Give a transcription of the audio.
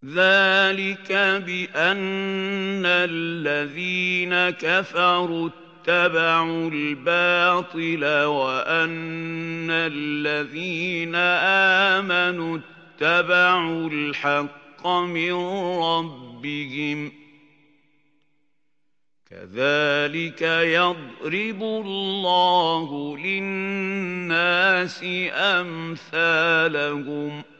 ذلك بأن الذين كفروا اتبعوا الباطل وأن الذين آمنوا اتبعوا الحق من ربهم كذلك يضرب الله للناس أمثالهم